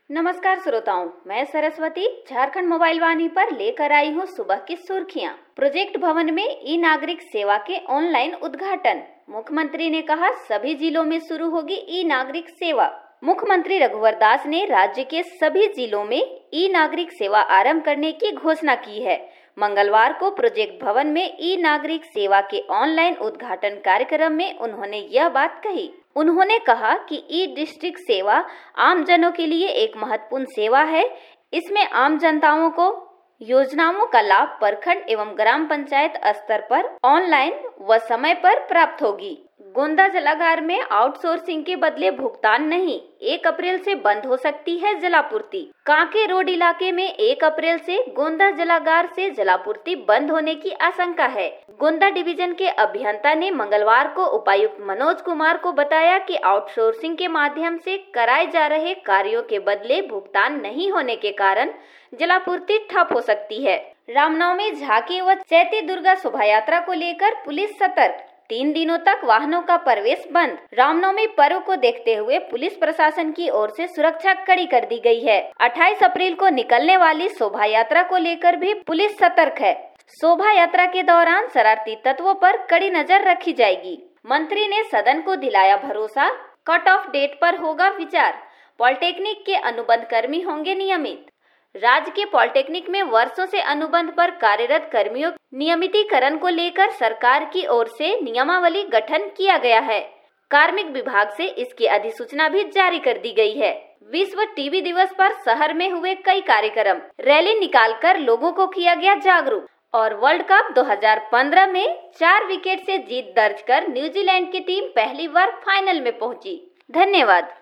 नमस्कार श्रोताओं, मैं सरस्वती झारखंड मोबाइल वाणी पर लेकर आई हूँ सुबह की सुर्खियाँ। प्रोजेक्ट भवन में ई नागरिक सेवा के ऑनलाइन उद्घाटन। मुख्यमंत्री ने कहा सभी जिलों में शुरू होगी ई नागरिक सेवा। मुख्यमंत्री रघुवर दास ने राज्य के सभी जिलों में ई नागरिक सेवा आरंभ करने की घोषणा की है। मंगलवार को प्रोजेक्ट भवन में ई नागरिक सेवा के ऑनलाइन उद्घाटन कार्यक्रम में उन्होंने यह बात कही। उन्होंने कहा कि ई डिस्ट्रिक्ट सेवा आम जनों के लिए एक महत्वपूर्ण सेवा है। इसमें आम जनताओं को योजनाओं का लाभ प्रखंड एवं ग्राम पंचायत स्तर पर ऑनलाइन व समय पर प्राप्त होगी। गोंदा जलागार में आउटसोर्सिंग के बदले भुगतान नहीं, 1 अप्रैल से बंद हो सकती है जलापूर्ति। कांके रोड इलाके में 1 अप्रैल से गोंदा जलागार से जलापूर्ति बंद होने की आशंका है। गोंदा डिवीजन के अभियंता ने मंगलवार को उपायुक्त मनोज कुमार को बताया कि आउटसोर्सिंग के माध्यम से कराए जा रहे कार्यों के बदले भुगतान नहीं होने के कारण जलापूर्ति ठप हो सकती है। रामनवमी, झांकी व चैती दुर्गा शोभा यात्रा को लेकर पुलिस सतर्क। 3 दिनों तक वाहनों का प्रवेश बंद। रामनवमी पर्व को देखते हुए पुलिस प्रशासन की ओर से सुरक्षा कड़ी कर दी गई है। 28 अप्रैल को निकलने वाली शोभा यात्रा को लेकर भी पुलिस सतर्क है। शोभा यात्रा के दौरान शरारती तत्वों पर कड़ी नजर रखी जाएगी। मंत्री ने सदन को दिलाया भरोसा, कट ऑफ डेट पर होगा विचार। पॉलिटेक्निक के अनुबंध कर्मी होंगे नियमित। राज्य के पॉलिटेक्निक में वर्षों से अनुबंध पर कार्यरत कर्मियों नियमितीकरण को लेकर सरकार की ओर से नियमावली गठन किया गया है। कार्मिक विभाग से इसकी अधिसूचना भी जारी कर दी गई है। विश्व टीबी दिवस पर शहर में हुए कई कार्यक्रम, रैली निकालकर लोगों को किया गया जागरूक। और वर्ल्ड कप 2015 में 4 विकेट से जीत दर्ज कर न्यूजीलैंड की टीम पहली बार फाइनल में पहुंची। धन्यवाद।